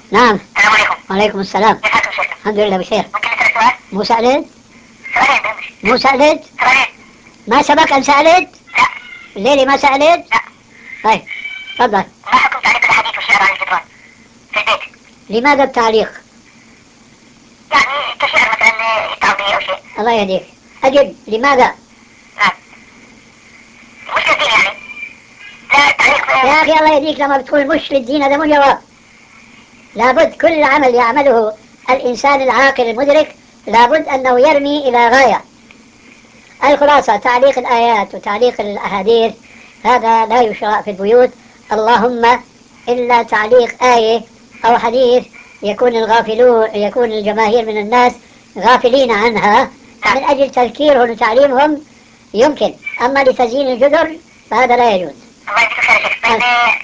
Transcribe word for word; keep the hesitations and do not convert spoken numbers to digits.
نعم. السلام عليكم. وعليكم السلام. كيف حالكم شيخنا؟ الحمد لله بخير. ممكن نسأل سؤال؟ مو سألت؟ سؤالين بهمش. مو سألت؟ سؤالين. ما سبق أن سألت؟ لا. الليلة ما سألت؟ لا. طيب تفضل. ما حكم تعليق الأحاديث والشعر عن الجدران في البيت؟ لماذا التعليق؟ يعني كشعر مثلا يتعب به أو شيء. الله يهديك. أجب لماذا؟ نعم. مش كالدين يعني. لا التعليق. يا أخي الله يهديك، لما بتقول مش للدين هذا مو جواب. لابد كل عمل يعمله الإنسان العاقل المدرك لابد أنه يرمي إلى غاية. الخلاصة تعليق الآيات وتعليق الأحاديث هذا لا يشرع في البيوت، اللهم إلا تعليق آية أو حديث يكون الغافلون يكون الجماهير من الناس غافلين عنها من أجل تذكيرهم وتعليمهم يمكن، أما لتزيين الجدر فهذا لا يجوز. الله يجزيك خير يا شيخ. طيب